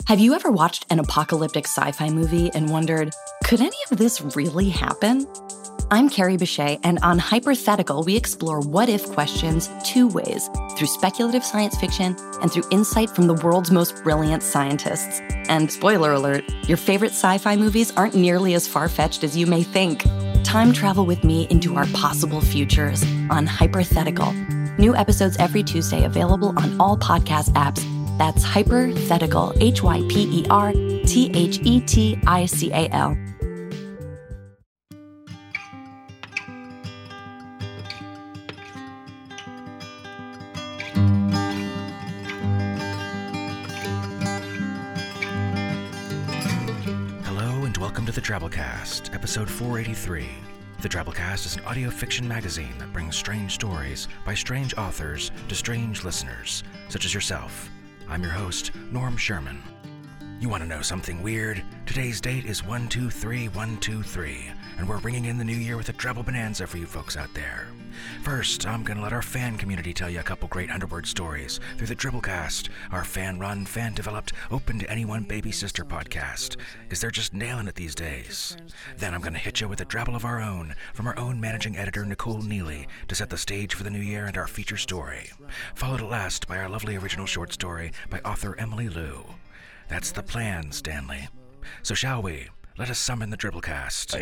Have you ever watched an apocalyptic sci-fi movie and wondered, could any of this really happen? I'm Carrie Bechet, and on Hypothetical, we explore what-if questions two ways, through speculative science fiction and through insight from the world's most brilliant scientists. And spoiler alert, your favorite sci-fi movies aren't nearly as far-fetched as you may think. Time travel with me into our possible futures on Hypothetical. New episodes every Tuesday available on all podcast apps. That's Hypothetical, Hyperthetical. Hello and welcome to the Drabblecast, episode 483. The Drabblecast is an audio fiction magazine that brings strange stories by strange authors to strange listeners, such as yourself. I'm your host, Norm Sherman. You want to know something weird? Today's date is 123-123, and we're ringing in the new year with a Drabble Bonanza for you folks out there. First, I'm going to let our fan community tell you a couple great Underworld stories through the Dribblecast, our fan-run, fan-developed, open-to-anyone baby sister podcast, because they're just nailing it these days. Then I'm going to hit you with a Drabble of our own from our own managing editor, Nicole Neely, to set the stage for the new year and our feature story, followed at last by our lovely original short story by author Emily Liu. That's the plan, Stanley. So shall we? Let us summon the Dribblecast.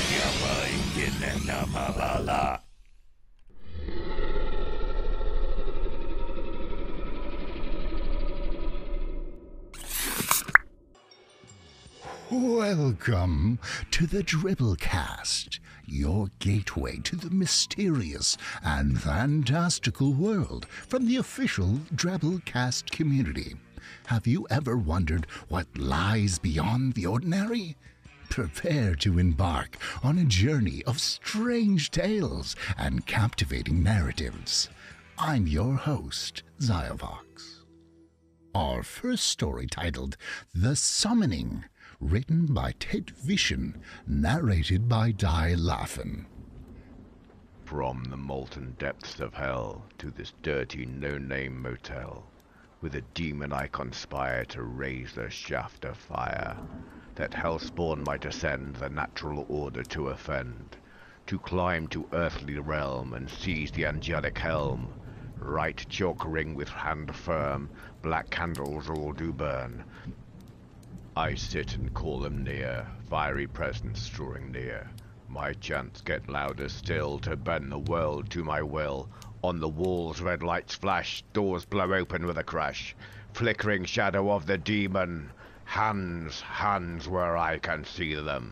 Welcome to the Dribblecast, your gateway to the mysterious and fantastical world from the official Dribblecast community. Have you ever wondered what lies beyond the ordinary? Prepare to embark on a journey of strange tales and captivating narratives. I'm your host, Xiovox. Our first story, titled The Summoning, written by Ted Vision, narrated by Di Laffin. From the molten depths of hell to this dirty no-name motel, with a demon I conspire to raise the shaft of fire, that hellspawn might ascend the natural order to offend, to climb to earthly realm and seize the angelic helm. Right chalk ring with hand firm, black candles all do burn. I sit and call them near, fiery presence drawing near. My chants get louder still to bend the world to my will. On the walls red lights flash, doors blow open with a crash. Flickering shadow of the demon, hands where I can see them.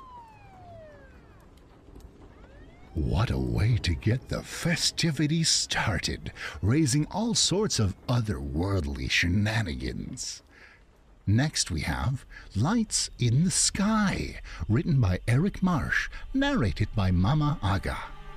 What a way to get the festivities started, raising all sorts of otherworldly shenanigans. Next we have Lights in the Sky, written by Eric Marsh, narrated by Mama Aga.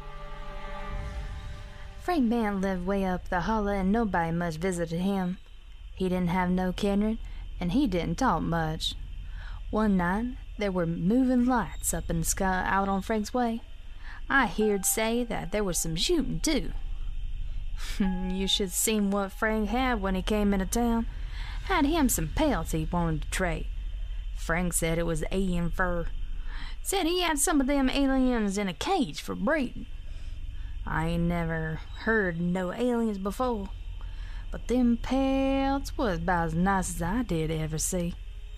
Frank Man lived way up the holler and nobody much visited him. He didn't have no kindred, and he didn't talk much. One night, there were moving lights up in the sky out on Frank's way. I heard say that there was some shooting, too. You should seen what Frank had when he came into town. Had him some pelts he wanted to trade. Frank said it was alien fur. Said he had some of them aliens in a cage for breeding. I ain't never heard no aliens before, but them pelts was about as nice as I did ever see.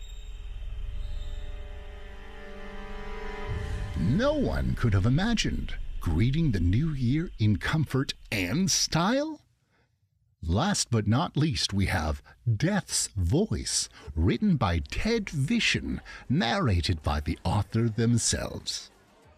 No one could have imagined greeting the new year in comfort and style. Last but not least, we have Death's Voice, written by Ted Vision, narrated by the author themselves.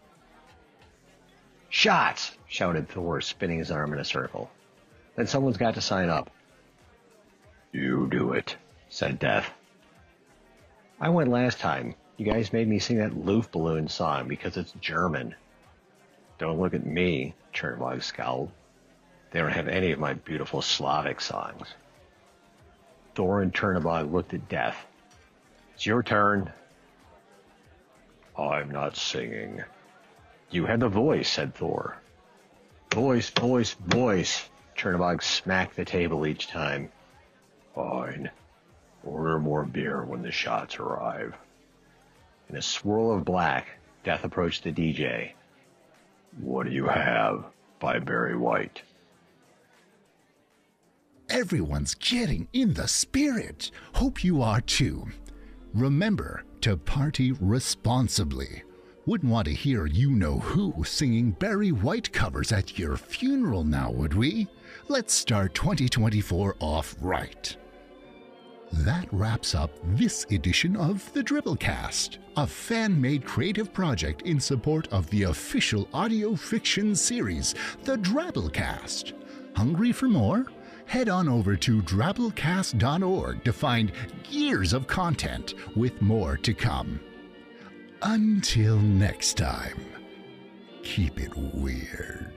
"Shots!" shouted Thor, spinning his arm in a circle. "Then someone's got to sign up." "You do it," said Death. "I went last time. You guys made me sing that Luftballon song because it's German." "Don't look at me," Chernbog scowled. "They don't have any of my beautiful Slavic songs." Thor and Chernbog looked at Death. "It's your turn." "I'm not singing." "You had the voice," said Thor. "Voice, voice, voice." Chernbog smacked the table each time. "Fine. Order more beer when the shots arrive. In a swirl of black, Death approached the DJ. What do you have? By Barry White. Everyone's getting in the spirit. Hope you are too. Remember to party responsibly. Wouldn't want to hear you-know-who singing Barry White covers at your funeral now, would we? Let's start 2024 off right. That wraps up this edition of the Dribblecast, a fan-made creative project in support of the official audio fiction series, the Drabblecast. Hungry for more? Head on over to drabblecast.org to find years of content with more to come. Until next time, keep it weird.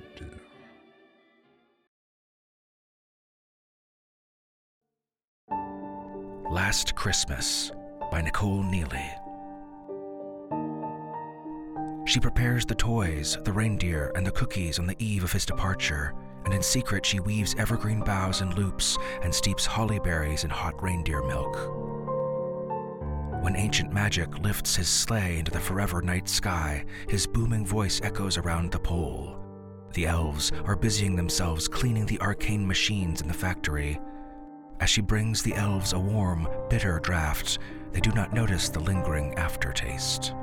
Last Christmas by Nicole Neely. She prepares the toys, the reindeer, and the cookies on the eve of his departure, and in secret she weaves evergreen boughs in loops and steeps holly berries in hot reindeer milk. When ancient magic lifts his sleigh into the forever night sky, his booming voice echoes around the pole. The elves are busying themselves cleaning the arcane machines in the factory. As she brings the elves a warm, bitter draught, they do not notice the lingering aftertaste.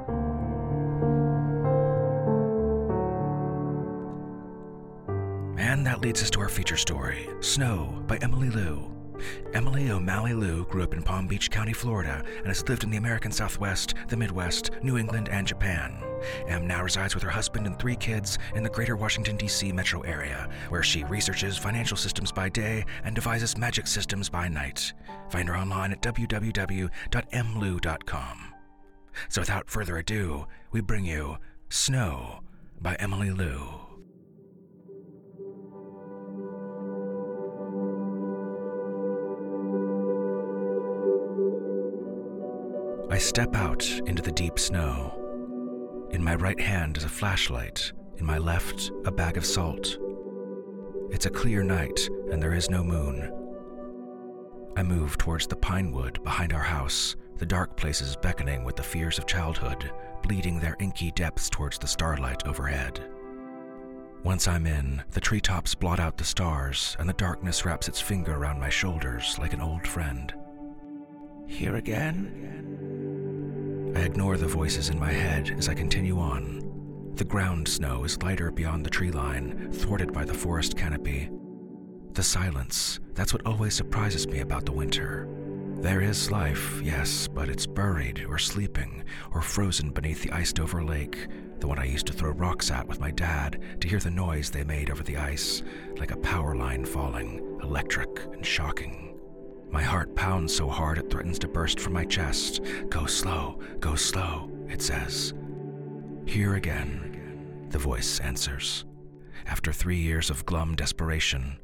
And that leads us to our feature story, Snow by Emily Liu. Emily O'Malley Liu grew up in Palm Beach County, Florida, and has lived in the American Southwest, the Midwest, New England, and Japan. Em now resides with her husband and 3 kids in the greater Washington, D.C. metro area, where she researches financial systems by day and devises magic systems by night. Find her online at www.emlu.com. So without further ado, we bring you Snow by Emily Liu. I step out into the deep snow. In my right hand is a flashlight, in my left, a bag of salt. It's a clear night, and there is no moon. I move towards the pine wood behind our house, the dark places beckoning with the fears of childhood, bleeding their inky depths towards the starlight overhead. Once I'm in, the treetops blot out the stars, and the darkness wraps its finger around my shoulders like an old friend. Here again? I ignore the voices in my head as I continue on. The ground snow is lighter beyond the tree line, thwarted by the forest canopy. The silence, that's what always surprises me about the winter. There is life, yes, but it's buried or sleeping or frozen beneath the iced-over lake, the one I used to throw rocks at with my dad to hear the noise they made over the ice, like a power line falling, electric and shocking. My heart pounds so hard it threatens to burst from my chest. Go slow, it says. Here again, the voice answers. After 3 years of glum desperation.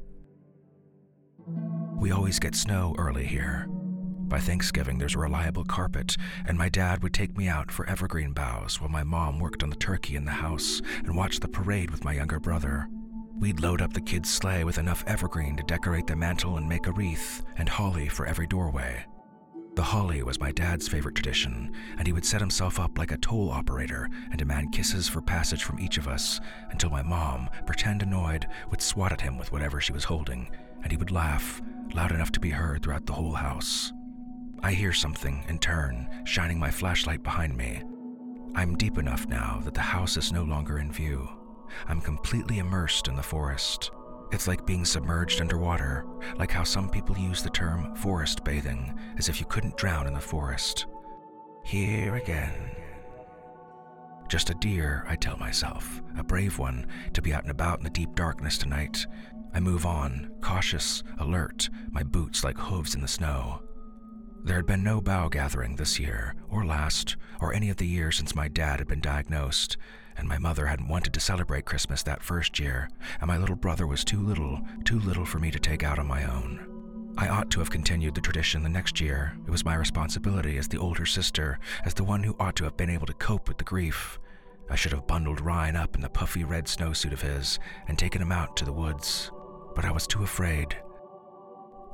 We always get snow early here. By Thanksgiving, there's a reliable carpet, and my dad would take me out for evergreen boughs while my mom worked on the turkey in the house and watched the parade with my younger brother. We'd load up the kids' sleigh with enough evergreen to decorate the mantle and make a wreath, and holly for every doorway. The holly was my dad's favorite tradition, and he would set himself up like a toll operator and demand kisses for passage from each of us, until my mom, pretend annoyed, would swat at him with whatever she was holding, and he would laugh, loud enough to be heard throughout the whole house. I hear something and turn, shining my flashlight behind me. I'm deep enough now that the house is no longer in view. I'm completely immersed in the forest. It's like being submerged underwater, like how some people use the term forest bathing, as if you couldn't drown in the forest. Here again. Just a deer, I tell myself, a brave one, to be out and about in the deep darkness tonight. I move on, cautious, alert, my boots like hooves in the snow. There had been no bough gathering this year, or last, or any of the years since my dad had been diagnosed, and my mother hadn't wanted to celebrate Christmas that first year, and my little brother was too little for me to take out on my own. I ought to have continued the tradition the next year. It was my responsibility as the older sister, as the one who ought to have been able to cope with the grief. I should have bundled Ryan up in the puffy red snowsuit of his and taken him out to the woods, but I was too afraid.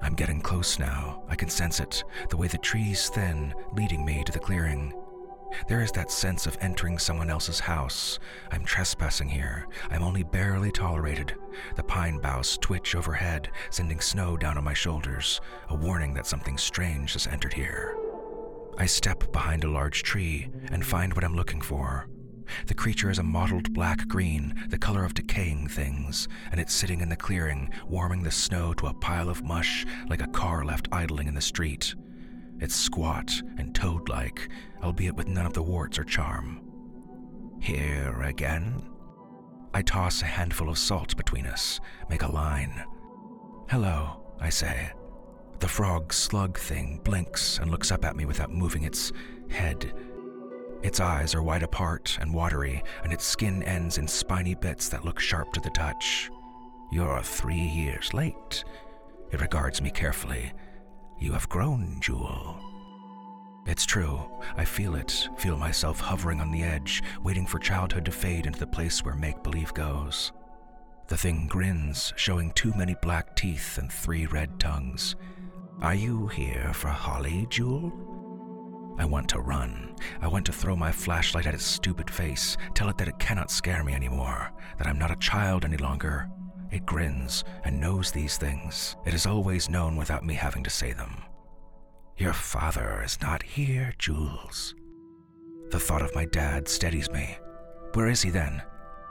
I'm getting close now. I can sense it, the way the trees thin, leading me to the clearing. There is that sense of entering someone else's house. I'm trespassing here. I'm only barely tolerated. The pine boughs twitch overhead, sending snow down on my shoulders, a warning that something strange has entered here. I step behind a large tree and find what I'm looking for. The creature is a mottled black-green, the color of decaying things, and it's sitting in the clearing, warming the snow to a pile of mush like a car left idling in the street. It's squat and toad-like, albeit with none of the warts or charm. Here again? I toss a handful of salt between us, make a line. Hello, I say. The frog slug thing blinks and looks up at me without moving its head. Its eyes are wide apart and watery, and its skin ends in spiny bits that look sharp to the touch. You're 3 years late. It regards me carefully. You have grown, Jewel. It's true. I feel it, feel myself hovering on the edge, waiting for childhood to fade into the place where make-believe goes. The thing grins, showing too many black teeth and 3 red tongues. Are you here for Holly, Jewel? I want to run. I want to throw my flashlight at its stupid face, tell it that it cannot scare me anymore, that I'm not a child any longer. It grins and knows these things. It has always known without me having to say them. Your father is not here, Jules. The thought of my dad steadies me. Where is he then?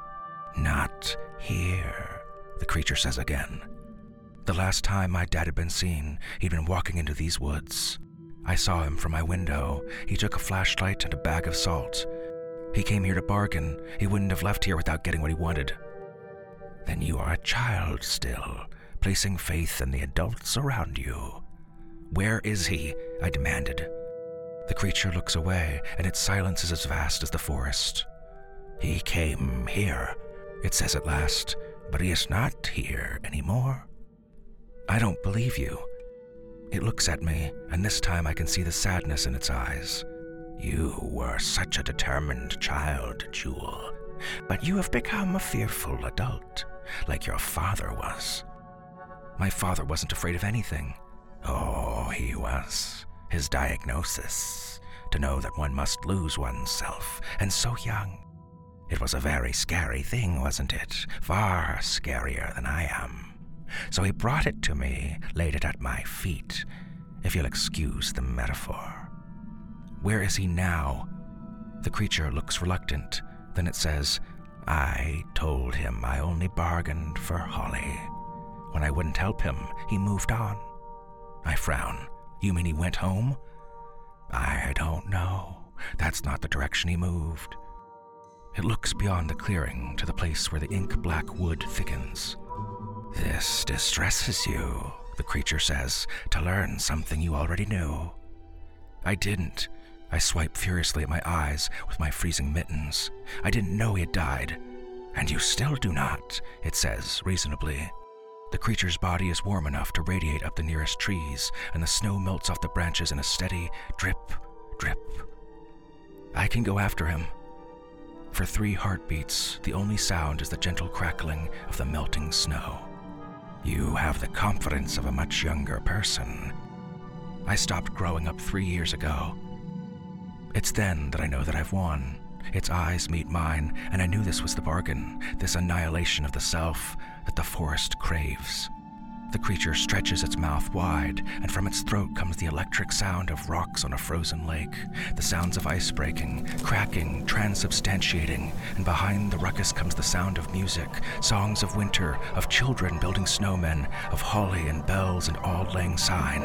Not here, the creature says again. The last time my dad had been seen, he'd been walking into these woods. I saw him from my window. He took a flashlight and a bag of salt. He came here to bargain. He wouldn't have left here without getting what he wanted. Then you are a child still, placing faith in the adults around you. Where is he? I demanded. The creature looks away, and its silence is as vast as the forest. He came here, it says at last, but he is not here anymore. I don't believe you. It looks at me, and this time I can see the sadness in its eyes. You were such a determined child, Jewel, but you have become a fearful adult, like your father was. My father wasn't afraid of anything. Oh, he was. His diagnosis, to know that one must lose oneself, and so young. It was a very scary thing, wasn't it? Far scarier than I am. So he brought it to me, laid it at my feet, if you'll excuse the metaphor. Where is he now? The creature looks reluctant. Then it says, I told him I only bargained for Holly. When I wouldn't help him, he moved on. I frown. You mean he went home? I don't know. That's not the direction he moved. It looks beyond the clearing to the place where the ink-black wood thickens. This distresses you, the creature says, to learn something you already knew. I didn't. I swipe furiously at my eyes with my freezing mittens. I didn't know he had died. And you still do not, it says reasonably. The creature's body is warm enough to radiate up the nearest trees, and the snow melts off the branches in a steady drip, drip. I can go after him. For 3 heartbeats, the only sound is the gentle crackling of the melting snow. You have the confidence of a much younger person. I stopped growing up 3 years ago. It's then that I know that I've won. Its eyes meet mine, and I knew this was the bargain, this annihilation of the self that the forest craves. The creature stretches its mouth wide, and from its throat comes the electric sound of rocks on a frozen lake, the sounds of ice breaking, cracking, transubstantiating, and behind the ruckus comes the sound of music, songs of winter, of children building snowmen, of holly and bells and auld lang syne.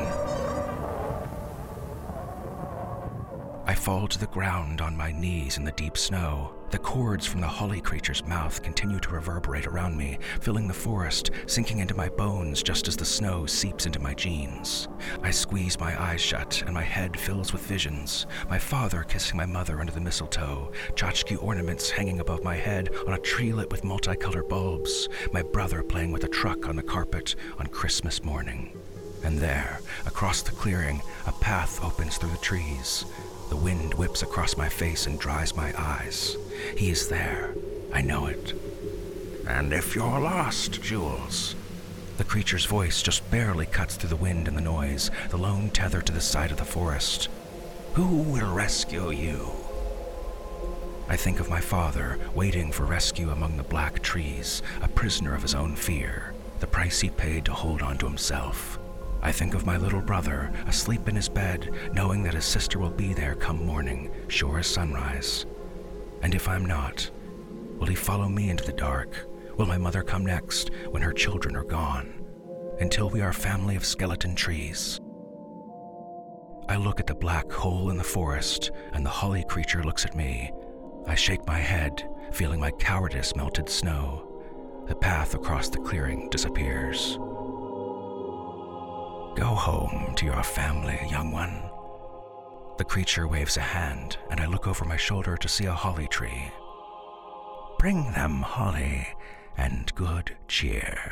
I fall to the ground on my knees in the deep snow. The chords from the holly creature's mouth continue to reverberate around me, filling the forest, sinking into my bones just as the snow seeps into my jeans. I squeeze my eyes shut, and my head fills with visions. My father kissing my mother under the mistletoe, tchotchke ornaments hanging above my head on a tree lit with multicolored bulbs, my brother playing with a truck on the carpet on Christmas morning. And there, across the clearing, a path opens through the trees. The wind whips across my face and dries my eyes. He is there. I know it. And if you're lost, Jules, The creature's voice just barely cuts through the wind and the noise, the lone tether to the side of the forest. Who will rescue you? I think of my father, waiting for rescue among the black trees, a prisoner of his own fear, the price he paid to hold on to himself. I think of my little brother, asleep in his bed, knowing that his sister will be there come morning, sure as sunrise. And if I'm not, will he follow me into the dark? Will my mother come next, when her children are gone? Until we are a family of skeleton trees. I look at the black hole in the forest, and the holly creature looks at me. I shake my head, feeling like cowardice melted snow. The path across the clearing disappears. Go home to your family, young one. The creature waves a hand, and I look over my shoulder to see a holly tree. Bring them holly and good cheer.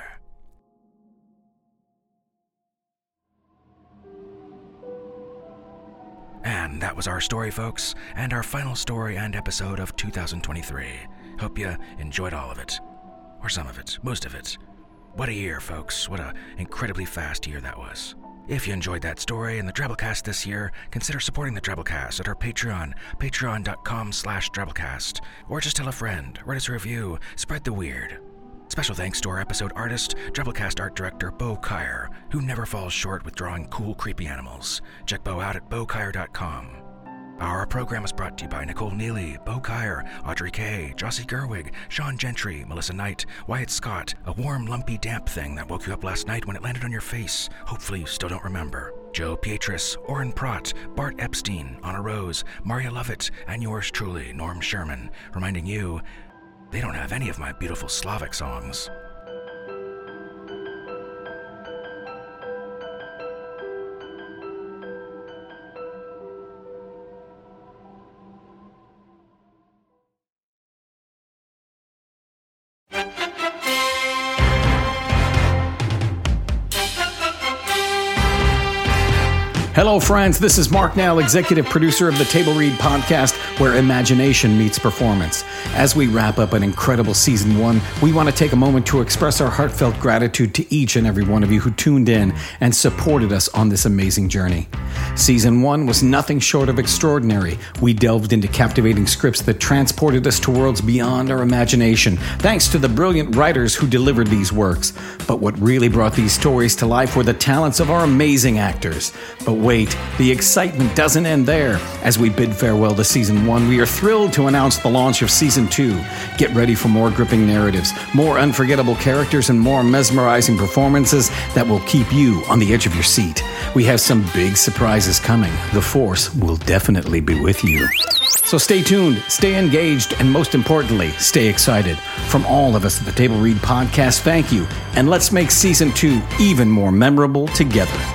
And that was our story, folks, and our final story and episode of 2023. Hope you enjoyed all of it. Or some of it, most of it. What a year, folks. What an incredibly fast year that was. If you enjoyed that story and the Drabblecast this year, consider supporting the Drabblecast at our Patreon, patreon.com/Drabblecast. Or just tell a friend, write us a review, spread the weird. Special thanks to our episode artist, Drabblecast art director Beau Kyer, who never falls short with drawing cool, creepy animals. Check Beau out at beaukyer.com. Our program is brought to you by Nicole Neely, Beau Kyer, Audrey Kay, Jossie Gerwig, Sean Gentry, Melissa Knight, Wyatt Scott, a warm, lumpy, damp thing that woke you up last night when it landed on your face. Hopefully you still don't remember. Joe Pietris, Oren Pratt, Bart Epstein, Anna Rose, Maria Lovett, and yours truly, Norm Sherman, reminding you, they don't have any of my beautiful Slavic songs. Hello, friends. This is Mark Nell, executive producer of the Table Read podcast, where imagination meets performance. As we wrap up an incredible season 1, we want to take a moment to express our heartfelt gratitude to each and every one of you who tuned in and supported us on this amazing journey. Season 1 was nothing short of extraordinary. We delved into captivating scripts that transported us to worlds beyond our imagination, thanks to the brilliant writers who delivered these works. But what really brought these stories to life were the talents of our amazing actors. But wait, the excitement doesn't end there. As we bid farewell to Season 1, we are thrilled to announce the launch of Season 2. Get ready for more gripping narratives, more unforgettable characters, and more mesmerizing performances that will keep you on the edge of your seat. We have some big surprises coming. The Force will definitely be with you. So stay tuned, stay engaged, and most importantly, stay excited. From all of us at the Table Read podcast, thank you, and let's make Season 2 even more memorable together.